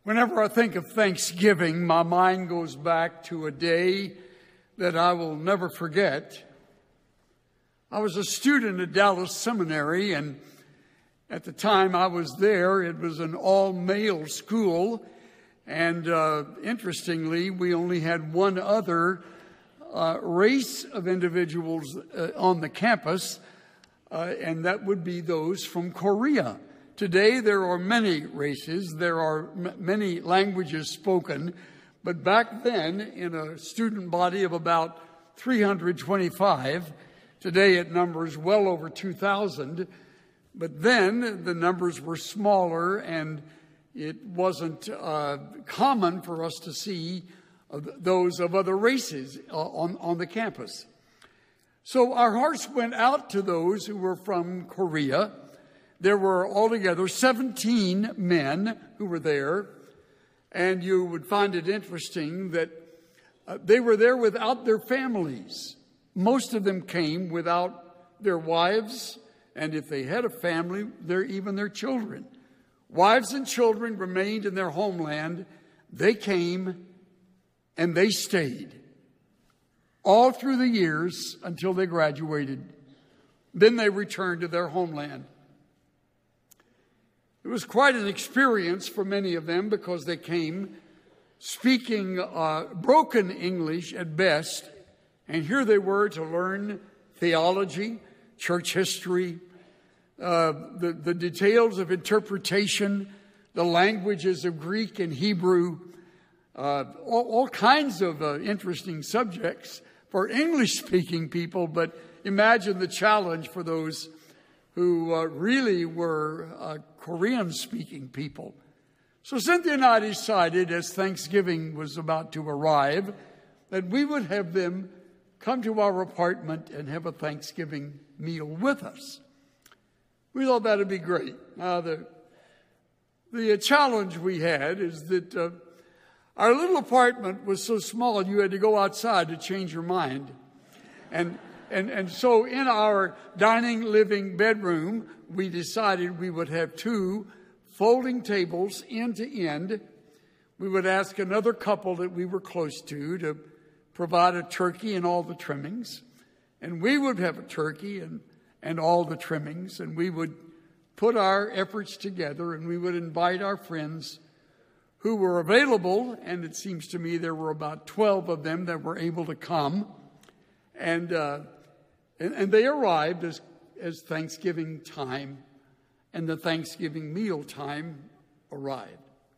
Whenever I think of Thanksgiving, my mind goes back to a day that I will never forget. I was a student at Dallas Seminary, and at the time I was there, it was an all-male school. And interestingly, we only had one other race of individuals on the campus, and that would be those from Korea. Today, there are many races, there are many languages spoken, but back then, in a student body of about 325, today it numbers well over 2,000, but then the numbers were smaller, and it wasn't common for us to see those of other races on the campus. So our hearts went out to those who were from Korea. There were altogether 17 men who were there, and you would find it interesting that they were there without their families. Most of them came without their wives, and if they had a family, even their children. Wives and children remained in their homeland. They came and they stayed all through the years until they graduated. Then they returned to their homeland. It was quite an experience for many of them because they came speaking broken English at best, and here they were to learn theology, church history, the details of interpretation, the languages of Greek and Hebrew, all kinds of interesting subjects for English-speaking people, but imagine the challenge for those who really were Korean-speaking people. So Cynthia and I decided, as Thanksgiving was about to arrive, that we would have them come to our apartment and have a Thanksgiving meal with us. We thought that would be great. Now, the challenge we had is that our little apartment was so small you had to go outside to change your mind. And so in our dining, living bedroom, we decided we would have 2 folding tables end to end. We would ask another couple that we were close to provide a turkey and all the trimmings. And we would have a turkey and all the trimmings. And we would put our efforts together, and we would invite our friends who were available. And it seems to me there were about 12 of them that were able to come. And they arrived as Thanksgiving time and the Thanksgiving meal time arrived.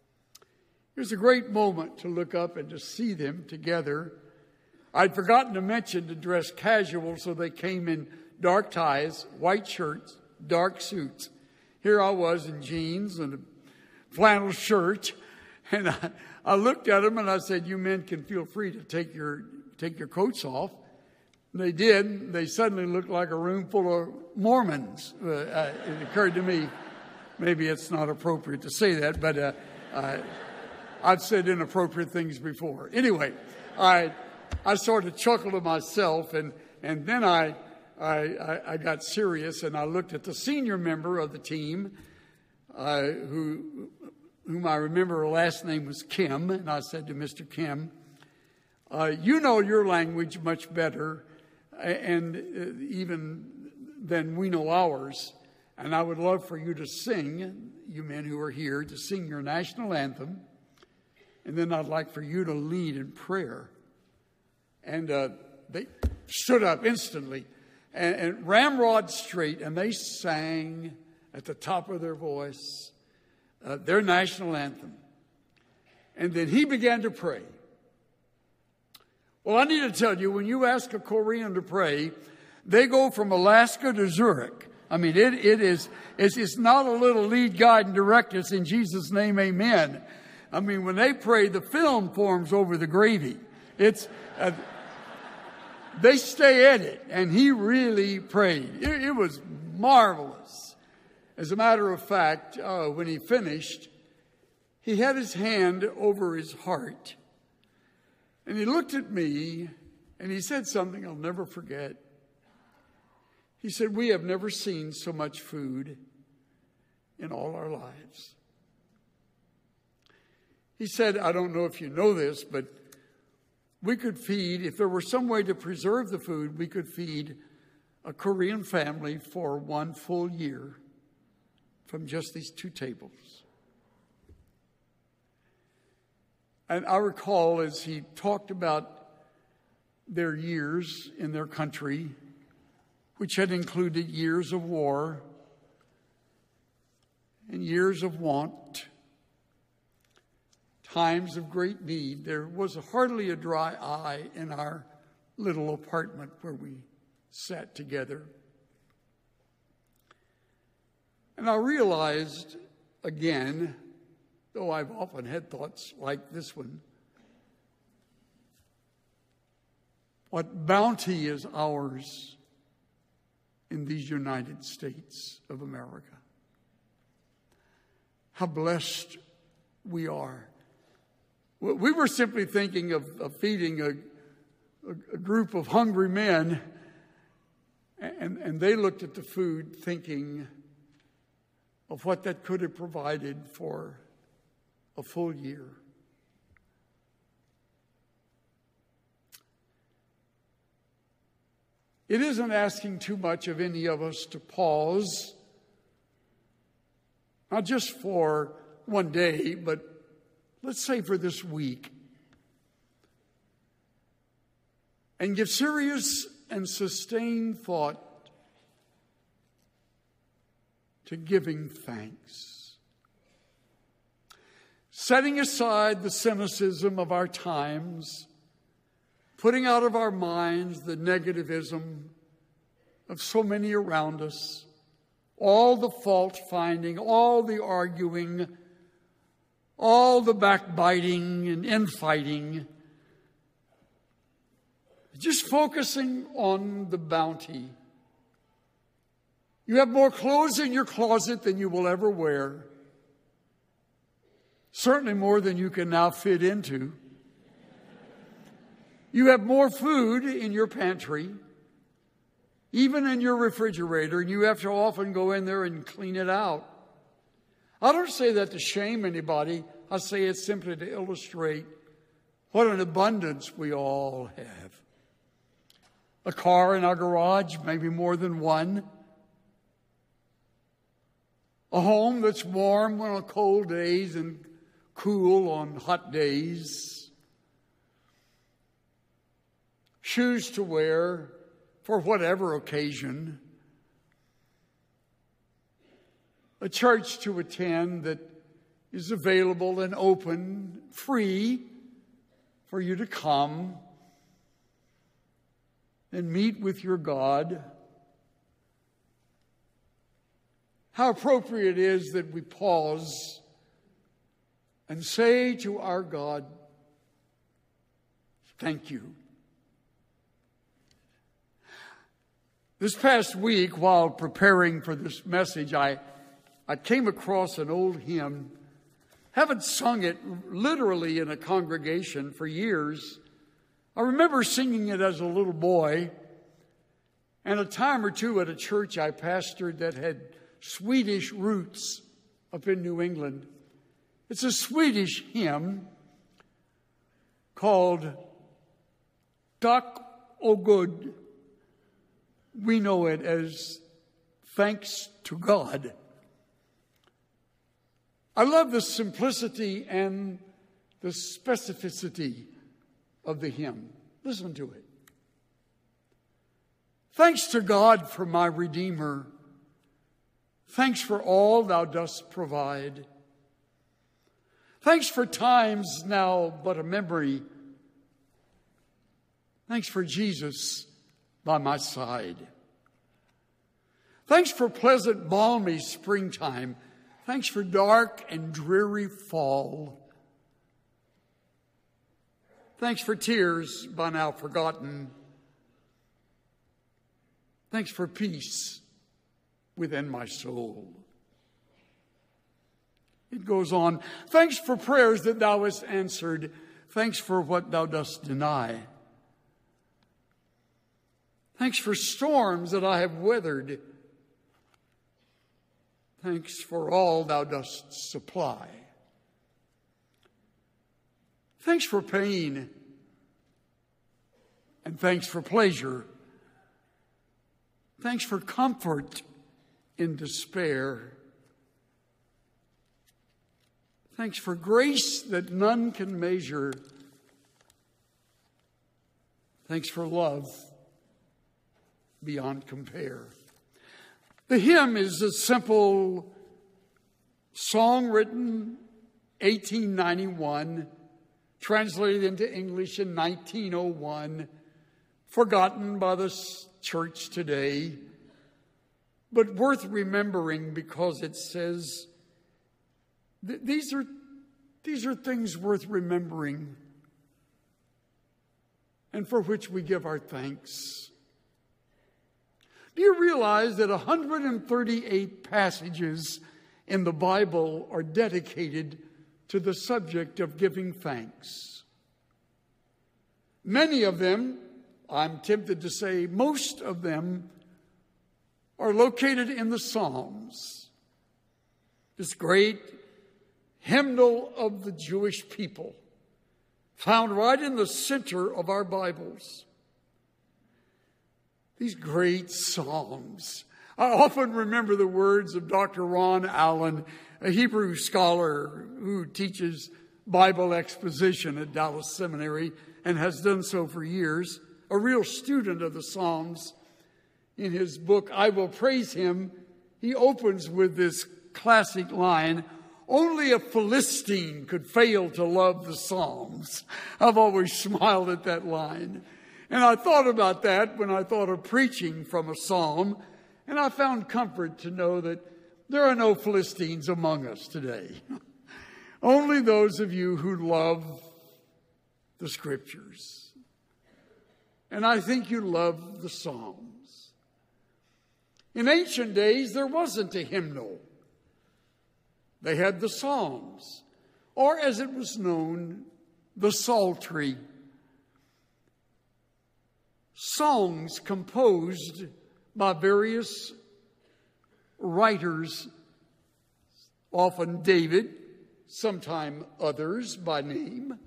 It was a great moment to look up and to see them together. I'd forgotten to mention to dress casual, so they came in dark ties, white shirts, dark suits. Here I was in jeans and a flannel shirt, and I looked at them and I said, "You men can feel free to take your coats off." And they did. They suddenly looked like a room full of Mormons. It occurred to me, maybe it's not appropriate to say that, but I've said inappropriate things before. Anyway, I sort of chuckled to myself, and then I got serious, and I looked at the senior member of the team, whom I remember her last name was Kim, and I said to Mr. Kim, "You know your language much better and even than we know ours, and I would love for you to sing, you men who are here, to sing your national anthem, and then I'd like for you to lead in prayer." And they stood up instantly and ramrod straight, and they sang at the top of their voice their national anthem. And then he began to pray. Well, I need to tell you, when you ask a Korean to pray, they go from Alaska to Zurich. I mean, it's not a little lead, guide, and direct us in Jesus' name, amen. I mean, when they pray, the film forms over the gravy. They stay at it, and he really prayed. It was marvelous. As a matter of fact, when he finished, he had his hand over his heart. And he looked at me, and he said something I'll never forget. He said, "We have never seen so much food in all our lives." He said, I don't know if you know this, but we could feed, if there were some way to preserve the food, we could feed a Korean family for 1 full year from just these 2 tables. And I recall as he talked about their years in their country, which had included years of war and years of want, times of great need, there was hardly a dry eye in our little apartment where we sat together. And I realized again, though I've often had thoughts like this one, what bounty is ours in these United States of America. How blessed we are. We were simply thinking of feeding a group of hungry men, and they looked at the food thinking of what that could have provided for a full year. It isn't asking too much of any of us to pause, not just for one day, but let's say for this week, and give serious and sustained thought to giving thanks. Setting aside the cynicism of our times, putting out of our minds the negativism of so many around us, all the fault-finding, all the arguing, all the backbiting and infighting, just focusing on the bounty. You have more clothes in your closet than you will ever wear. Certainly more than you can now fit into. You have more food in your pantry, even in your refrigerator, and you have to often go in there and clean it out. I don't say that to shame anybody. I say it simply to illustrate what an abundance we all have. A car in our garage, maybe more than one. A home that's warm on cold days and cool on hot days. Shoes to wear for whatever occasion. A church to attend that is available and open, free for you to come and meet with your God. How appropriate it is that we pause and say to our God, thank you. This past week, while preparing for this message, I came across an old hymn. Haven't sung it literally in a congregation for years. I remember singing it as a little boy, and a time or two at a church I pastored that had Swedish roots up in New England. It's a Swedish hymn called Tack och Gud. We know it as Thanks to God. I love the simplicity and the specificity of the hymn. Listen to it. Thanks to God for my Redeemer. Thanks for all thou dost provide. Thanks for times now but a memory. Thanks for Jesus by my side. Thanks for pleasant, balmy springtime. Thanks for dark and dreary fall. Thanks for tears by now forgotten. Thanks for peace within my soul. It goes on. Thanks for prayers that thou hast answered. Thanks for what thou dost deny. Thanks for storms that I have weathered. Thanks for all thou dost supply. Thanks for pain. And thanks for pleasure. Thanks for comfort in despair. Thanks for grace that none can measure. Thanks for love beyond compare. The hymn is a simple song written 1891, translated into English in 1901, forgotten by the church today, but worth remembering because it says these are things worth remembering and for which we give our thanks. Do you realize that 138 passages in the Bible are dedicated to the subject of giving thanks? Many of them, I'm tempted to say most of them, are located in the Psalms, this great hymnal of the Jewish people, found right in the center of our Bibles. These great Psalms. I often remember the words of Dr. Ron Allen, a Hebrew scholar who teaches Bible exposition at Dallas Seminary and has done so for years, a real student of the Psalms. In his book, I Will Praise Him, he opens with this classic line, "Only a Philistine could fail to love the Psalms." I've always smiled at that line. And I thought about that when I thought of preaching from a psalm, and I found comfort to know that there are no Philistines among us today. Only those of you who love the Scriptures. And I think you love the Psalms. In ancient days, there wasn't a hymnal. They had the Psalms, or as it was known, the Psaltery. Songs composed by various writers, often David, sometime others by name.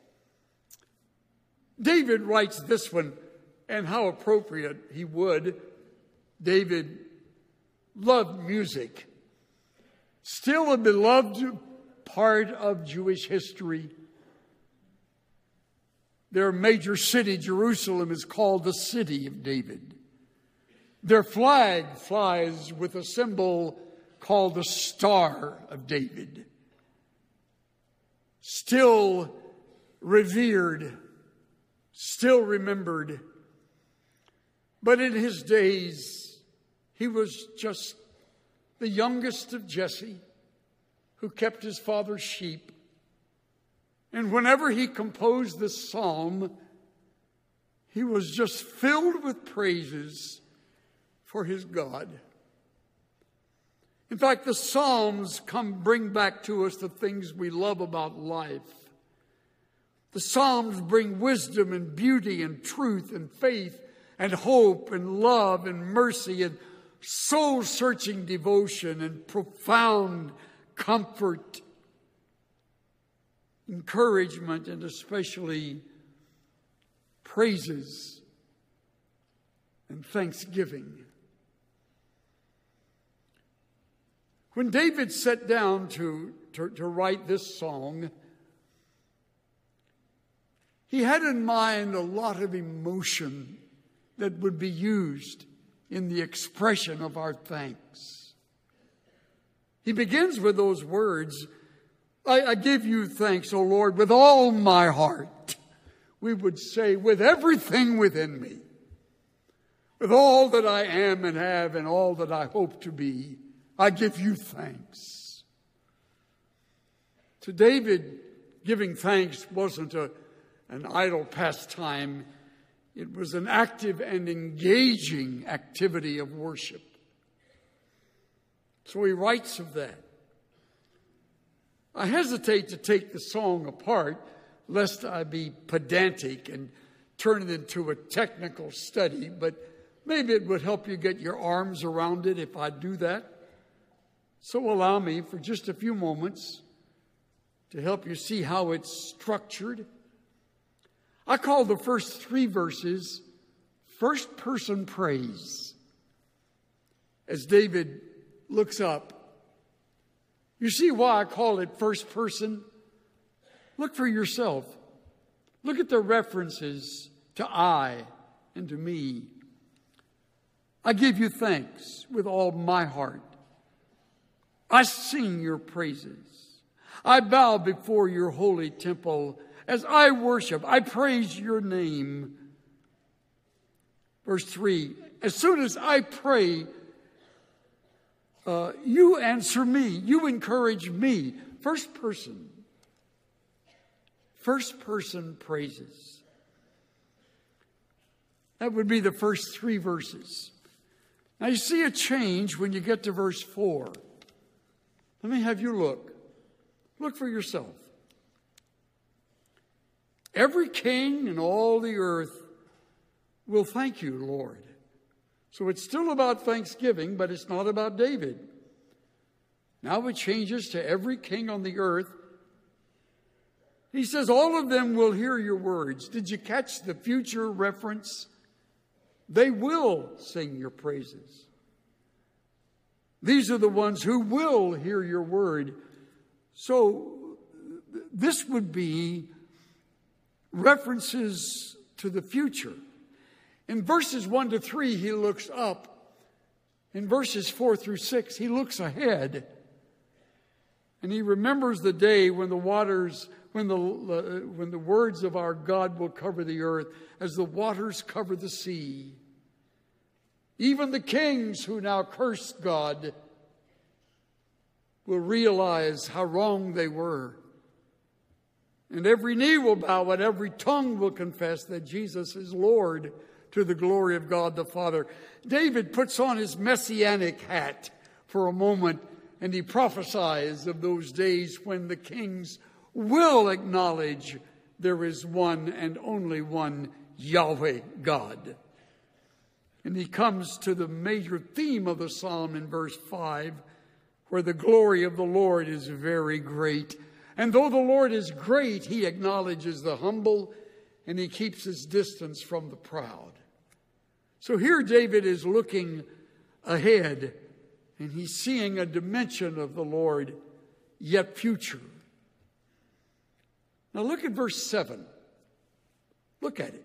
David writes this one, and how appropriate he would. David loved music, still a beloved part of Jewish history. Their major city, Jerusalem, is called the City of David. Their flag flies with a symbol called the Star of David. Still revered, still remembered. But in his days, he was just the youngest of Jesse, who kept his father's sheep. And whenever he composed this psalm, he was just filled with praises for his God. In fact, the Psalms bring back to us the things we love about life. The Psalms bring wisdom and beauty and truth and faith and hope and love and mercy and soul-searching devotion and profound comfort, encouragement, and especially praises and thanksgiving. When David sat down to write this song, he had in mind a lot of emotion that would be used in the expression of our thanks. He begins with those words, I give you thanks, O Lord, with all my heart. We would say, with everything within me, with all that I am and have and all that I hope to be, I give you thanks. To David, giving thanks wasn't an idle pastime. It was an active and engaging activity of worship. So he writes of that. I hesitate to take the song apart, lest I be pedantic and turn it into a technical study, but maybe it would help you get your arms around it if I do that. So allow me for just a few moments to help you see how it's structured. I call the first 3 verses first person praise. As David looks up, you see why I call it first person? Look for yourself. Look at the references to I and to me. I give you thanks with all my heart. I sing your praises. I bow before your holy temple. As I worship, I praise your name. Verse 3, as soon as I pray, you answer me. You encourage me. First person. First person praises. That would be the first 3 verses. Now you see a change when you get to verse 4. Let me have you look. Look for yourself. Every king in all the earth will thank you, Lord. So it's still about thanksgiving, but it's not about David. Now it changes to every king on the earth. He says, all of them will hear your words. Did you catch the future reference? They will sing your praises. These are the ones who will hear your word. So this would be references to the future. In verses 1 to 3, he looks up. In verses 4 through 6, he looks ahead. And he remembers the day when the waters, when the words of our God will cover the earth as the waters cover the sea. Even the kings who now curse God will realize how wrong they were. And every knee will bow and every tongue will confess that Jesus is Lord, to the glory of God the Father. David puts on his messianic hat for a moment, and he prophesies of those days when the kings will acknowledge there is one and only one Yahweh God. And he comes to the major theme of the psalm in verse 5, where the glory of the Lord is very great. And though the Lord is great, he acknowledges the humble and he keeps his distance from the proud. So here David is looking ahead and he's seeing a dimension of the Lord yet future. Now look at verse 7. Look at it.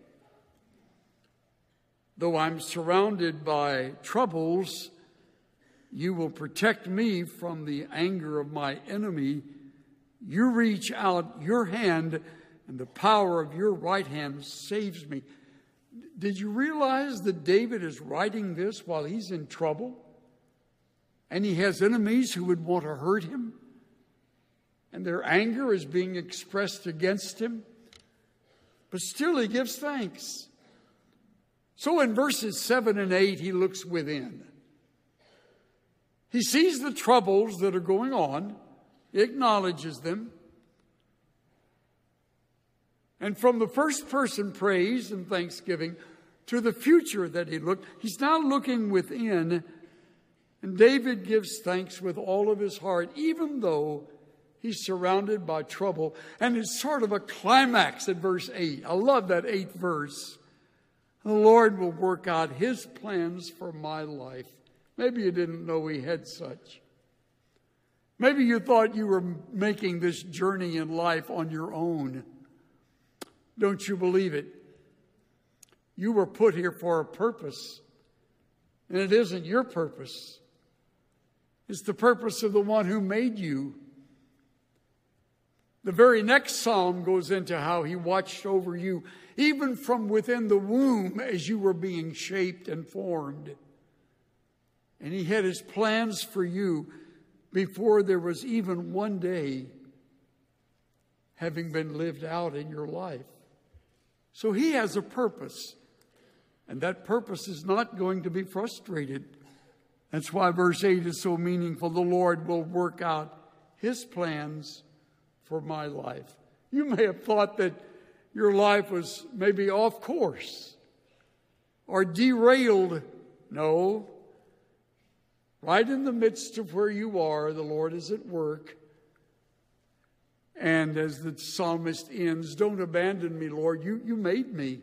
Though I'm surrounded by troubles, you will protect me from the anger of my enemy. You reach out your hand, and the power of your right hand saves me. Did you realize that David is writing this while he's in trouble? And he has enemies who would want to hurt him? And their anger is being expressed against him? But still he gives thanks. So in verses 7 and 8, he looks within. He sees the troubles that are going on. He acknowledges them. And from the first person praise and thanksgiving to the future that he looked, he's now looking within. And David gives thanks with all of his heart, even though he's surrounded by trouble. And it's sort of a climax at verse 8. I love that 8th verse. The Lord will work out his plans for my life. Maybe you didn't know he had such. Maybe you thought you were making this journey in life on your own. Don't you believe it? You were put here for a purpose. And it isn't your purpose. It's the purpose of the one who made you. The very next psalm goes into how he watched over you, even from within the womb as you were being shaped and formed. And he had his plans for you before there was even one day having been lived out in your life. So he has a purpose, and that purpose is not going to be frustrated. That's why verse 8 is so meaningful. The Lord will work out his plans for my life. You may have thought that your life was maybe off course or derailed. No. Right in the midst of where you are, the Lord is at work. And as the psalmist ends, don't abandon me, Lord. You made me.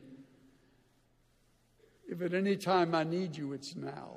If at any time I need you, it's now.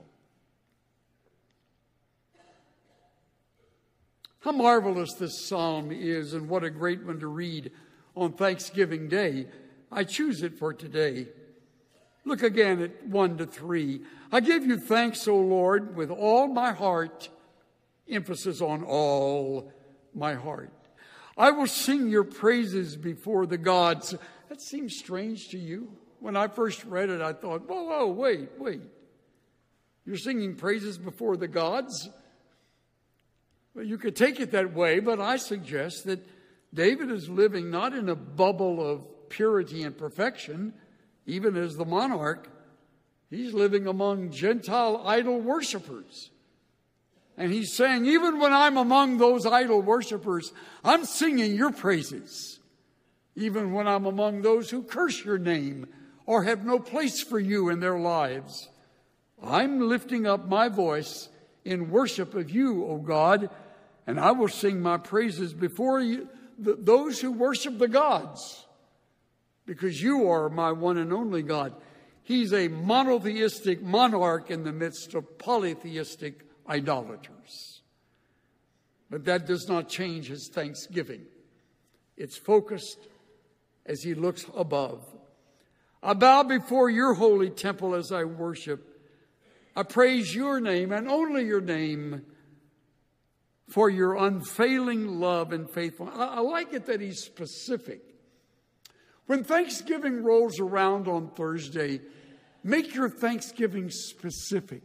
How marvelous this psalm is, and what a great one to read on Thanksgiving Day. I choose it for today. Look again at 1-3. I give you thanks, O Lord, with all my heart. Emphasis on all my heart. I will sing your praises before the gods. That seems strange to you. When I first read it, I thought, whoa, wait. You're singing praises before the gods? Well, you could take it that way, but I suggest that David is living not in a bubble of purity and perfection, even as the monarch. He's living among Gentile idol worshipers. And he's saying, even when I'm among those idol worshipers, I'm singing your praises. Even when I'm among those who curse your name or have no place for you in their lives, I'm lifting up my voice in worship of you, O God, and I will sing my praises before you, those who worship the gods, because you are my one and only God. He's a monotheistic monarch in the midst of polytheistic idolaters. But that does not change his thanksgiving. It's focused as he looks above. I bow before your holy temple as I worship. I praise your name and only your name for your unfailing love and faithfulness. I like it that he's specific. When Thanksgiving rolls around on Thursday, make your Thanksgiving specific.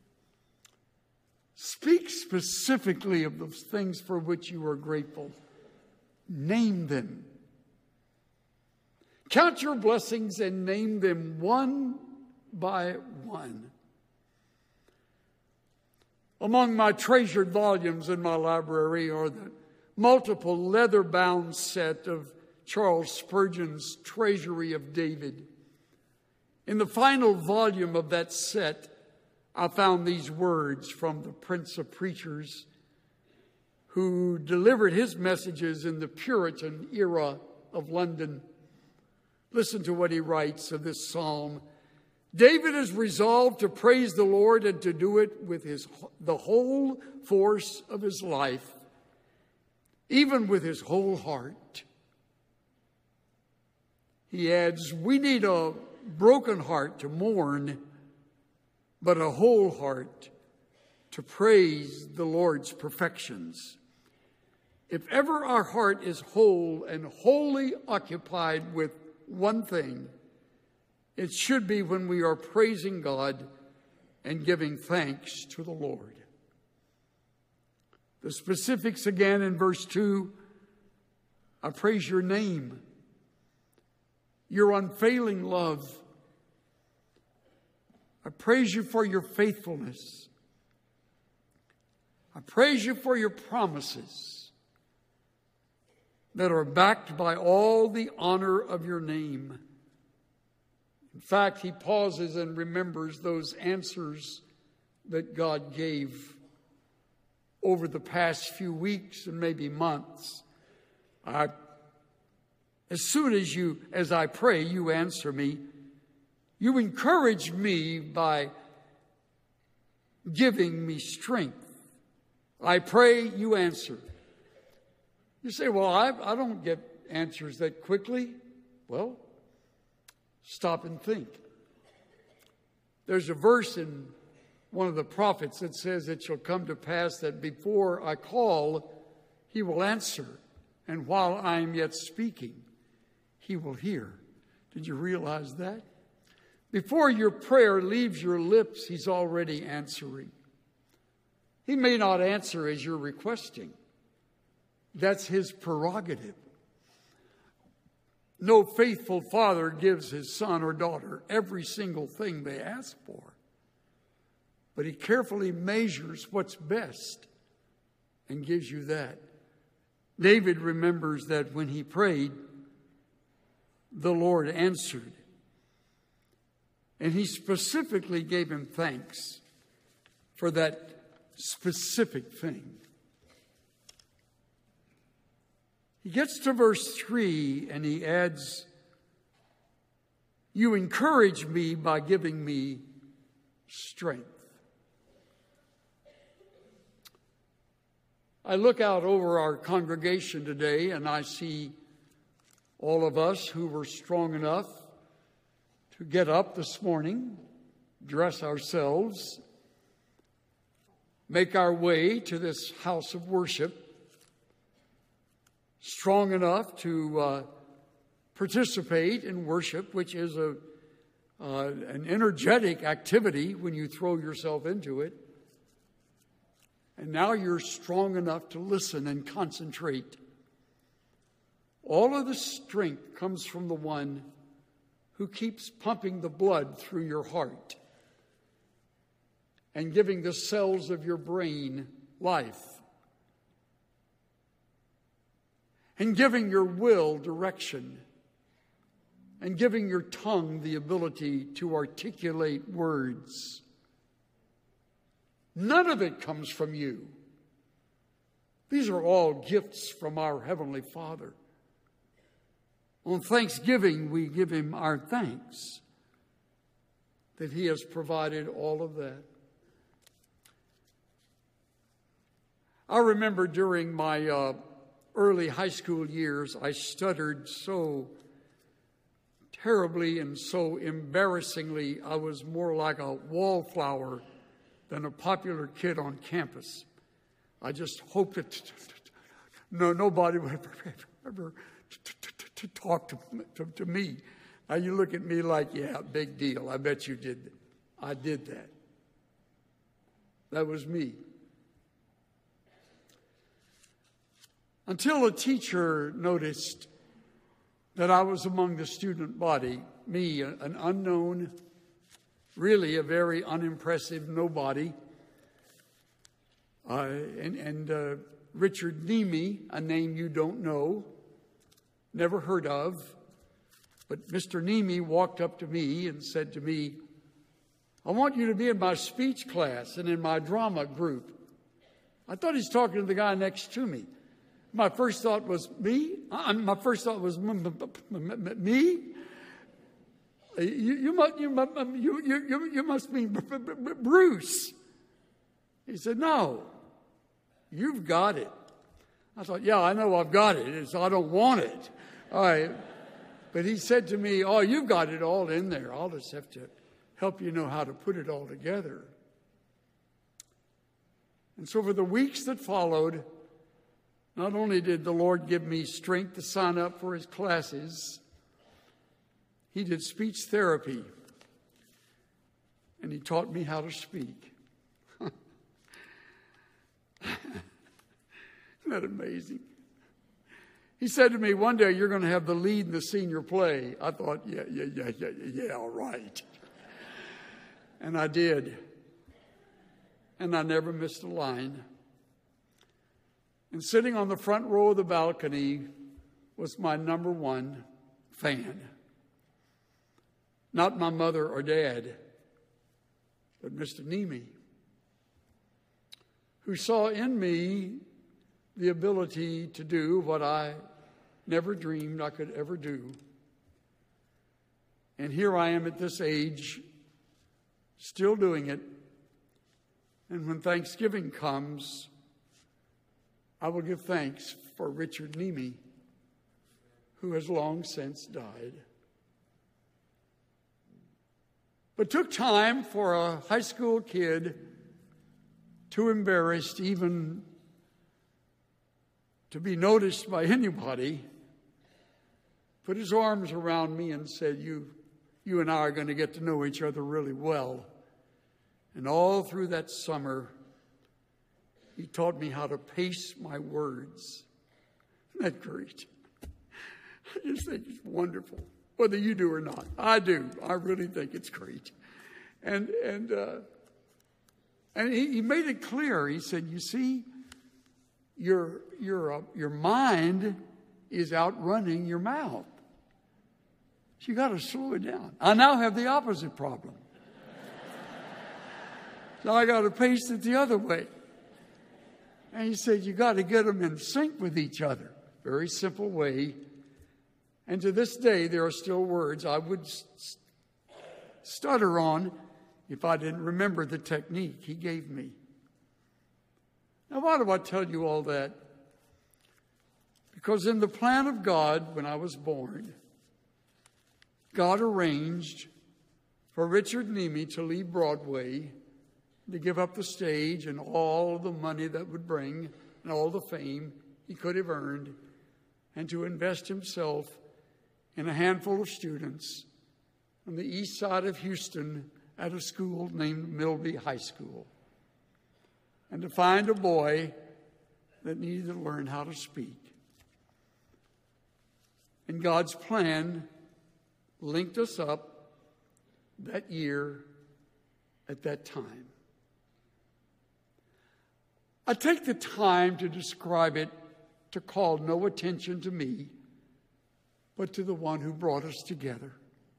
Speak specifically of those things for which you are grateful. Name them. Count your blessings and name them one by one. Among my treasured volumes in my library are the multiple leather-bound set of Charles Spurgeon's Treasury of David. In the final volume of that set, I found these words from the Prince of Preachers, who delivered his messages in the Puritan era of London. Listen to what he writes of this psalm. David is resolved to praise the Lord and to do it with the whole force of his life, even with his whole heart. He adds, we need a broken heart to mourn, but a whole heart to praise the Lord's perfections. If ever our heart is whole and wholly occupied with one thing, it should be when we are praising God and giving thanks to the Lord. The specifics again in verse 2, I praise your name, your unfailing love. I praise you for your faithfulness. I praise you for your promises that are backed by all the honor of your name. In fact, he pauses and remembers those answers that God gave over the past few weeks and maybe months. As soon as I pray, you answer me. You encourage me by giving me strength. I pray, you answer. You say, well, I don't get answers that quickly. Well, stop and think. There's a verse in one of the prophets that says, it shall come to pass that before I call, he will answer. And while I am yet speaking, he will hear. Did you realize that? Before your prayer leaves your lips, he's already answering. He may not answer as you're requesting. That's his prerogative. No faithful father gives his son or daughter every single thing they ask for. But he carefully measures what's best and gives you that. David remembers that when he prayed, the Lord answered. And he specifically gave him thanks for that specific thing. He gets to verse 3 and he adds, "You encourage me by giving me strength." I look out over our congregation today and I see all of us who were strong enough to get up this morning, dress ourselves, make our way to this house of worship, strong enough to participate in worship, which is an energetic activity when you throw yourself into it. And now you're strong enough to listen and concentrate. All of the strength comes from the one who keeps pumping the blood through your heart and giving the cells of your brain life and giving your will direction and giving your tongue the ability to articulate words. None of it comes from you. These are all gifts from our Heavenly Father. On Thanksgiving, we give Him our thanks that He has provided all of that. I remember during my early high school years, I stuttered so terribly and so embarrassingly. I was more like a wallflower than a popular kid on campus. I just hoped that nobody would ever talk to me. Now you look at me like, yeah, big deal. I bet you did. I did that. That was me. Until a teacher noticed that I was among the student body, me, an unknown, really a very unimpressive nobody. And Richard Nemi, a name you don't know, never heard of. But Mr. Nemi walked up to me and said to me, "I want you to be in my speech class and in my drama group." I thought he's talking to the guy next to me. My first thought was me. My first thought was me. You must mean Bruce. He said, "No, you've got it." I thought, yeah, I know I've got it. I don't want it. All right. But he said to me, "Oh, you've got it all in there. I'll just have to help you know how to put it all together." And so for the weeks that followed, not only did the Lord give me strength to sign up for His classes, He did speech therapy, and He taught me how to speak. Isn't that amazing? He said to me, "One day you're going to have the lead in the senior play." I thought, yeah, all right. And I did. And I never missed a line. And sitting on the front row of the balcony was my number one fan. Not my mother or dad, but Mr. Nemi, who saw in me the ability to do what I never dreamed I could ever do. And here I am at this age, still doing it. And when Thanksgiving comes, I will give thanks for Richard Nemi, who has long since died. But took time for a high school kid, too embarrassed even to be noticed by anybody, put his arms around me and said, you and I are going to get to know each other really well. And all through that summer, he taught me how to pace my words. Isn't that great? I just think it's wonderful, whether you do or not. I do. I really think it's great. And he made it clear. He said, "You see, your mind is outrunning your mouth. So you got to slow it down." I now have the opposite problem. So I got to pace it the other way. And he said, "You got to get them in sync with each other." very simple way. And to this day, there are still words I would stutter on if I didn't remember the technique he gave me. Now, why do I tell you all that? Because in the plan of God, when I was born, God arranged for Richard Nemi to leave Broadway, to give up the stage and all the money that would bring and all the fame he could have earned, and to invest himself in a handful of students on the east side of Houston at a school named Milby High School, and to find a boy that needed to learn how to speak. And God's plan linked us up that year at that time. I take the time to describe it to call no attention to me, but to the one who brought us together.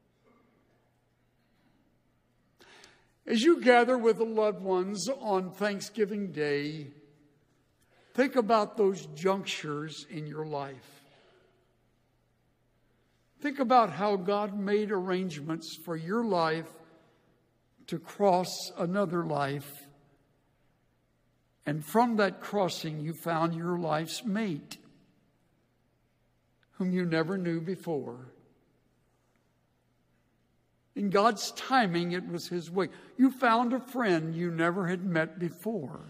As you gather with the loved ones on Thanksgiving Day, think about those junctures in your life. Think about how God made arrangements for your life to cross another life. And from that crossing, you found your life's mate, whom you never knew before. In God's timing, it was His way. You found a friend you never had met before.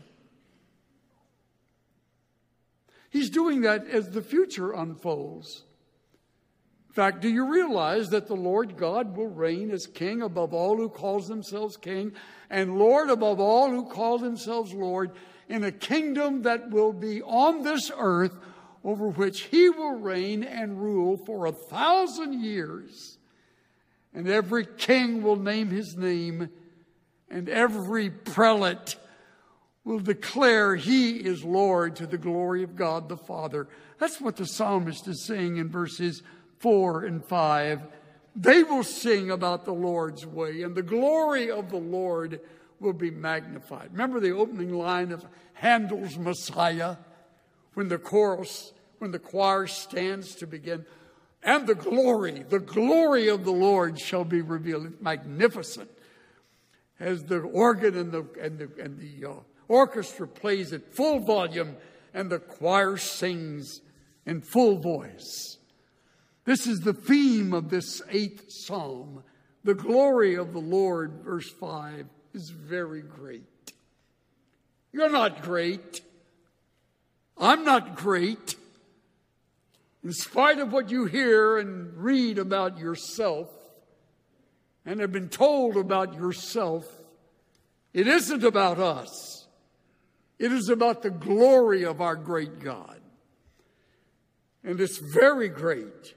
He's doing that as the future unfolds. In fact, do you realize that the Lord God will reign as king above all who calls themselves king, and Lord above all who call themselves Lord, in a kingdom that will be on this earth, over which He will reign and rule for 1,000 years. And every king will name his name, and every prelate will declare He is Lord to the glory of God the Father. That's what the psalmist is saying in verses 4 and 5. They will sing about the Lord's way, and the glory of the Lord will be magnified. Remember the opening line of Handel's Messiah, when the choir stands to begin, and the glory of the Lord shall be revealed. It's magnificent as the organ and the orchestra plays at full volume and the choir sings in full voice. This is the theme of this 8th Psalm. The glory of the Lord, verse 5, is very great. You're not great. I'm not great. In spite of what you hear and read about yourself and have been told about yourself, it isn't about us. It is about the glory of our great God. And it's very great.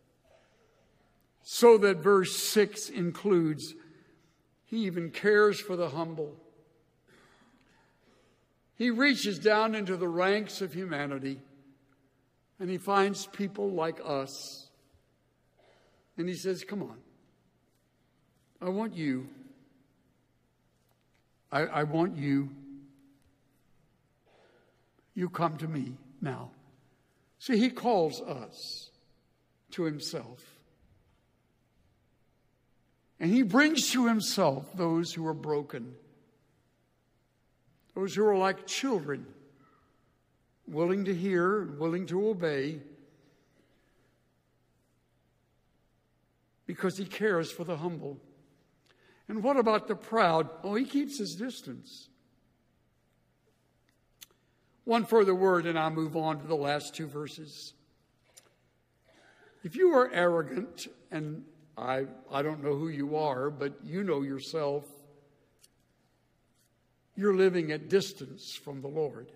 So that verse 6 includes, He even cares for the humble. He reaches down into the ranks of humanity, and He finds people like us. And He says, come on. I want you. I want you. You come to me now. See, He calls us to Himself. And He brings to Himself those who are broken. Those who are like children, willing to hear, willing to obey, because He cares for the humble. And what about the proud? Oh, He keeps His distance. One further word, and I'll move on to the last 2 verses. If you are arrogant, and I don't know who you are, but you know yourself, you're living at distance from the Lord.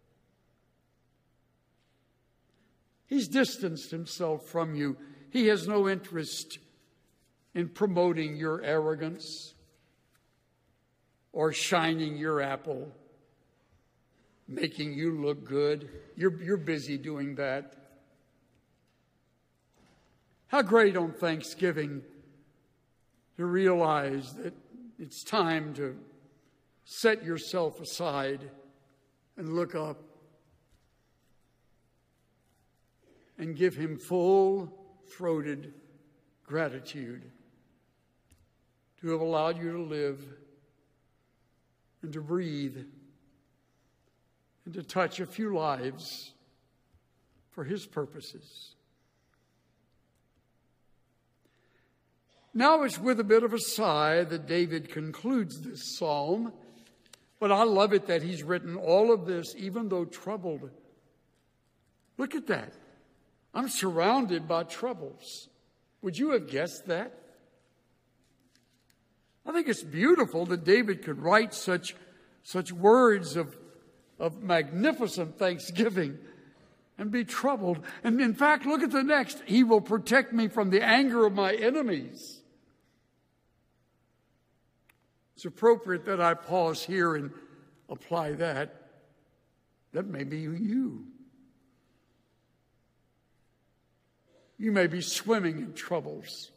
He's distanced Himself from you. He has no interest in promoting your arrogance or shining your apple, making you look good. You're busy doing that. How great on Thanksgiving to realize that it's time to set yourself aside and look up. and give him full-throated gratitude to have allowed you to live and to breathe and to touch a few lives for his purposes. Now it's with a bit of a sigh that David concludes this psalm, but I love it that he's written all of this even though troubled. Look at that. I'm surrounded by troubles. Would you have guessed that? I think it's beautiful that David could write such words of magnificent thanksgiving and be troubled. And in fact, look at the next. He will protect me from the anger of my enemies. It's appropriate that I pause here and apply that. That may be you. You may be swimming in troubles.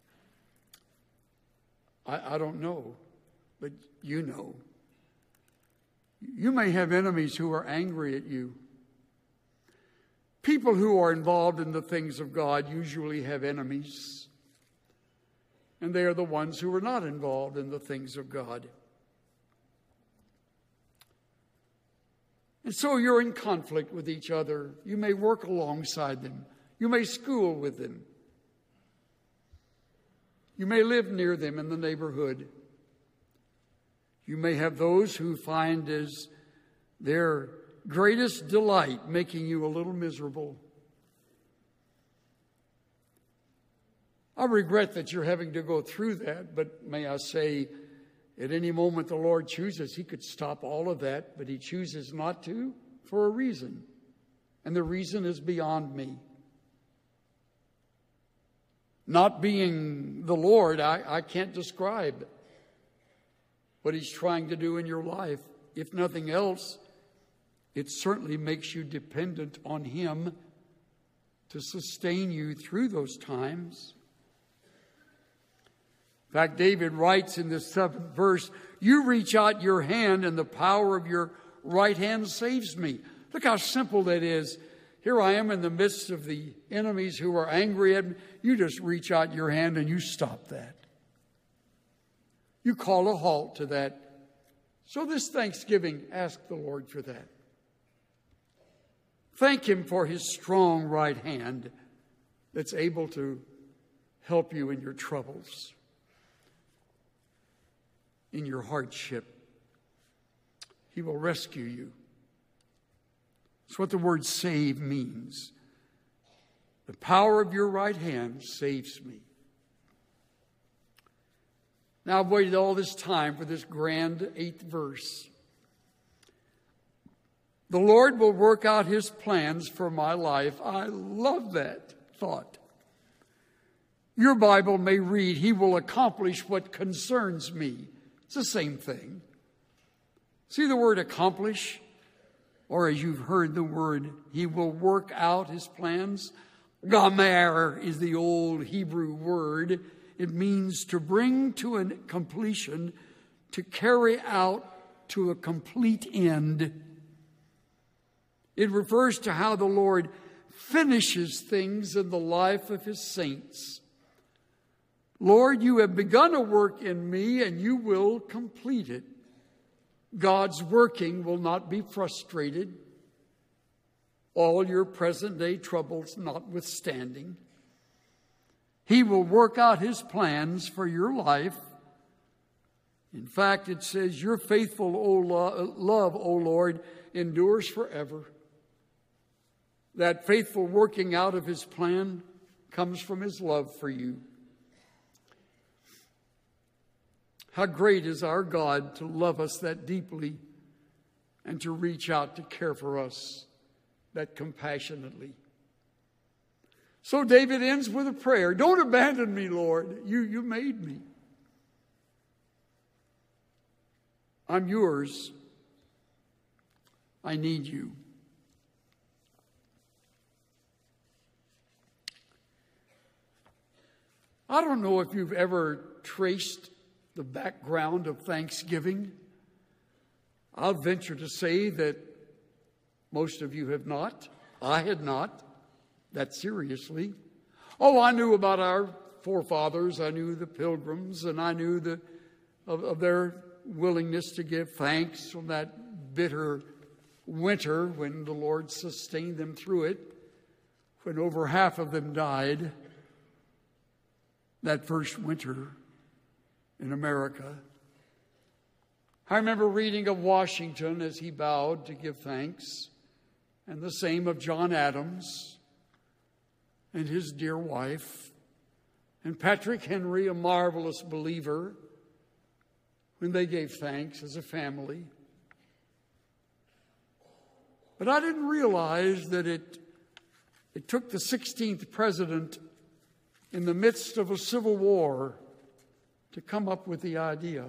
I don't know, but you know. You may have enemies who are angry at you. People who are involved in the things of God usually have enemies. And they are the ones who are not involved in the things of God. And so you're in conflict with each other. You may work alongside them. You may school with them. You may live near them in the neighborhood. You may have those who find as their greatest delight making you a little miserable. I regret that you're having to go through that, but may I say, at any moment the Lord chooses, he could stop all of that, but he chooses not to for a reason. And the reason is beyond me. Not being the Lord, I can't describe what he's trying to do in your life. If nothing else, it certainly makes you dependent on him to sustain you through those times. In fact, David writes in the 7th verse, "You reach out your hand and the power of your right hand saves me." Look how simple that is. Here I am in the midst of the enemies who are angry at me. You just reach out your hand and you stop that. You call a halt to that. So this Thanksgiving, ask the Lord for that. Thank him for his strong right hand that's able to help you in your troubles, in your hardship. He will rescue you. That's what the word save means. The power of your right hand saves me. Now I've waited all this time for this grand 8th verse. The Lord will work out his plans for my life. I love that thought. Your Bible may read, he will accomplish what concerns me. It's the same thing. See the word accomplish? Or as you've heard the word, he will work out his plans. Gamer is the old Hebrew word. It means to bring to a completion, to carry out to a complete end. It refers to how the Lord finishes things in the life of his saints. Lord, you have begun a work in me and you will complete it. God's working will not be frustrated, all your present day troubles notwithstanding. He will work out his plans for your life. In fact, it says, your faithful love, O Lord, endures forever. That faithful working out of his plan comes from his love for you. How great is our God to love us that deeply and to reach out to care for us that compassionately. So David ends with a prayer. Don't abandon me, Lord. You made me. I'm yours. I need you. I don't know if you've ever traced the background of Thanksgiving. I'll venture to say that most of you have not. I had not. that seriously. Oh, I knew about our forefathers. I knew the Pilgrims, and I knew of their willingness to give thanks on that bitter winter when the Lord sustained them through it, when over half of them died that first winter in America. I remember reading of Washington as he bowed to give thanks, and the same of John Adams and his dear wife, and Patrick Henry, a marvelous believer, when they gave thanks as a family. But I didn't realize that it took the 16th president in the midst of a civil war to come up with the idea.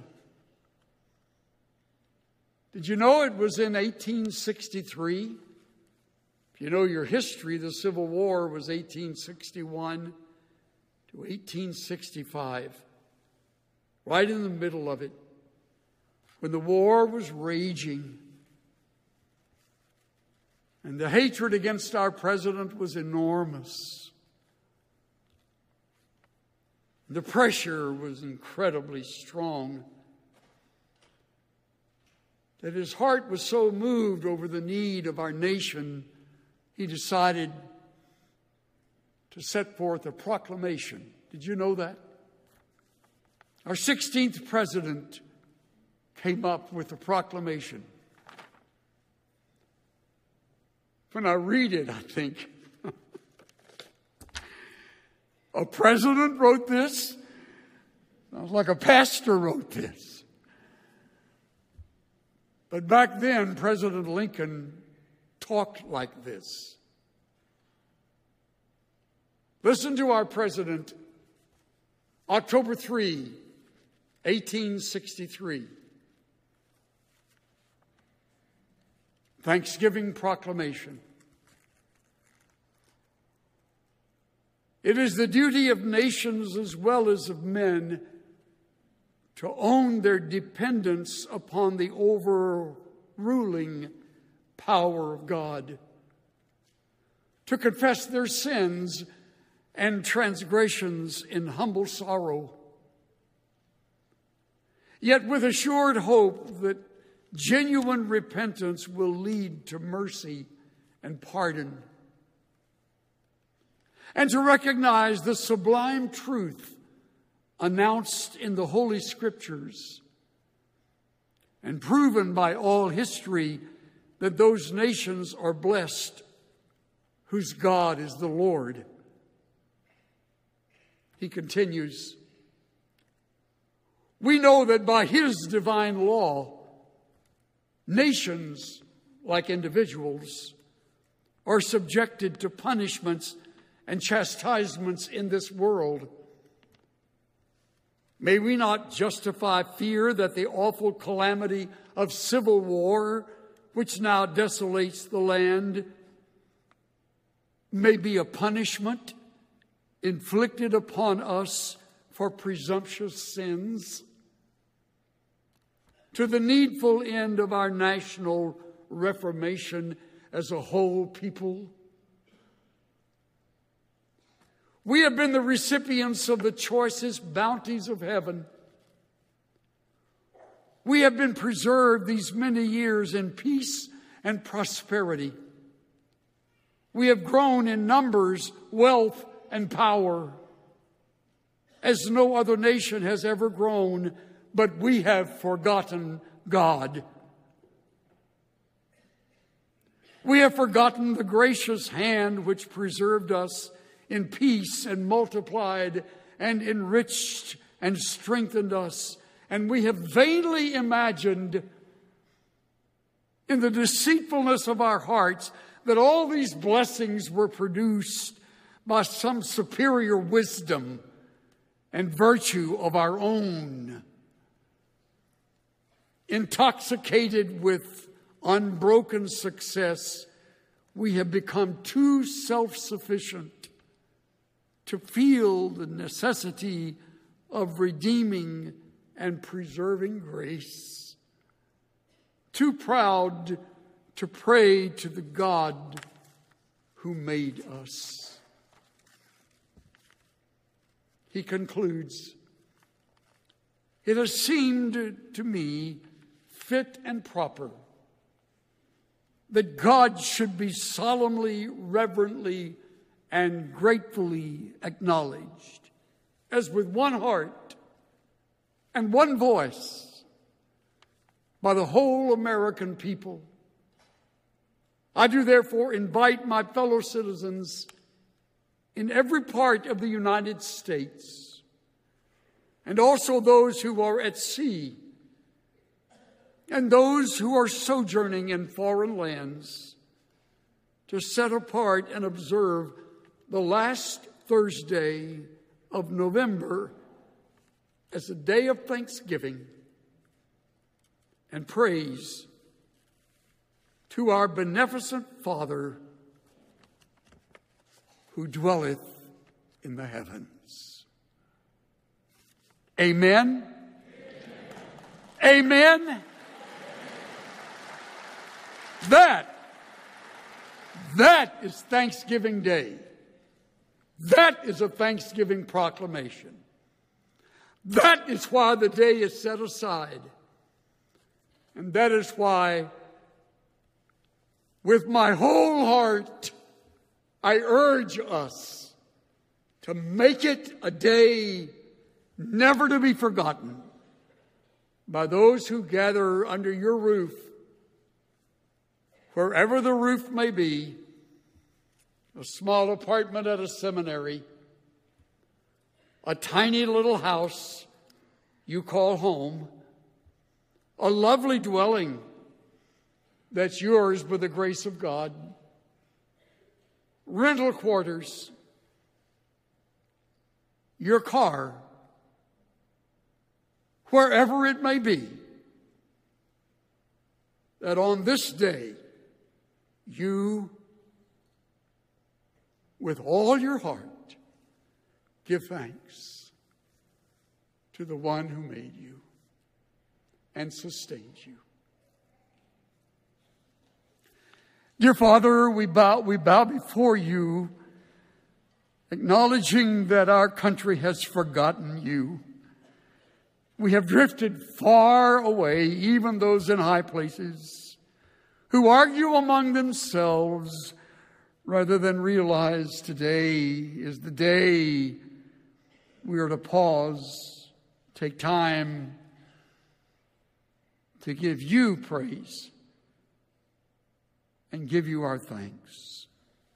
Did you know it was in 1863? If you know your history, the Civil War was 1861 to 1865. Right in the middle of it, when the war was raging. And the hatred against our president was enormous. The pressure was incredibly strong. That his heart was so moved over the need of our nation, he decided to set forth a proclamation. Did you know that? Our 16th president came up with a proclamation. When I read it, I think, a president wrote this? Sounds like a pastor wrote this. But back then, President Lincoln talked like this. Listen to our president, October 3, 1863. Thanksgiving proclamation. It is the duty of nations as well as of men to own their dependence upon the overruling power of God, to confess their sins and transgressions in humble sorrow, yet with assured hope that genuine repentance will lead to mercy and pardon, and to recognize the sublime truth announced in the Holy Scriptures and proven by all history that those nations are blessed whose God is the Lord. He continues, we know that by His divine law, nations, like individuals, are subjected to punishments and chastisements in this world. May we not justify fear that the awful calamity of civil war, which now desolates the land, may be a punishment inflicted upon us for presumptuous sins, to the needful end of our national reformation as a whole people. We have been the recipients of the choicest bounties of heaven. We have been preserved these many years in peace and prosperity. We have grown in numbers, wealth, and power as no other nation has ever grown, but we have forgotten God. We have forgotten the gracious hand which preserved us in peace and multiplied and enriched and strengthened us. And we have vainly imagined in the deceitfulness of our hearts that all these blessings were produced by some superior wisdom and virtue of our own. Intoxicated with unbroken success, we have become too self-sufficient to feel the necessity of redeeming and preserving grace, too proud to pray to the God who made us. he concludes, "It has seemed to me fit and proper that God should be solemnly, reverently, and gratefully acknowledged, as with one heart and one voice, by the whole American people. I do therefore invite my fellow citizens in every part of the United States, and also those who are at sea, and those who are sojourning in foreign lands, to set apart and observe the last Thursday of November as a day of thanksgiving and praise to our beneficent Father who dwelleth in the heavens." Amen. Amen. Amen. That is Thanksgiving Day. That is a Thanksgiving proclamation. That is why the day is set aside. And that is why, with my whole heart, I urge us to make it a day never to be forgotten by those who gather under your roof, wherever the roof may be, a small apartment at a seminary, a tiny little house you call home, a lovely dwelling that's yours by the grace of God, rental quarters, your car, wherever it may be, that on this day you, with all your heart, give thanks to the one who made you and sustains you. Dear Father, we bow before you, acknowledging that our country has forgotten you. We have drifted far away, even those in high places, who argue among themselves rather than realize today is the day we are to pause, take time to give you praise and give you our thanks.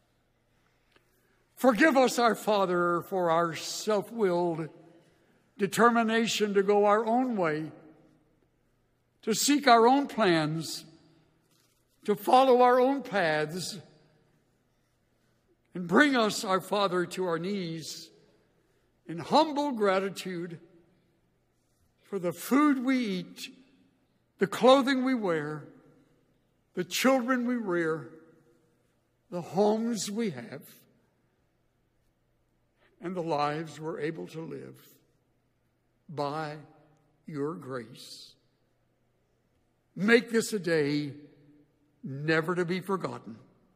Forgive us, our Father, for our self-willed determination to go our own way, to seek our own plans, to follow our own paths, and bring us, our Father, to our knees in humble gratitude for the food we eat, the clothing we wear, the children we rear, the homes we have, and the lives we're able to live by your grace. Make this a day never to be forgotten,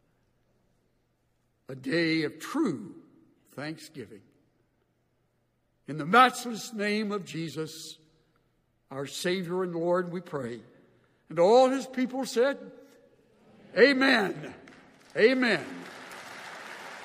a day of true thanksgiving. In the matchless name of Jesus, our Savior and Lord, we pray. And all his people said, Amen. Amen.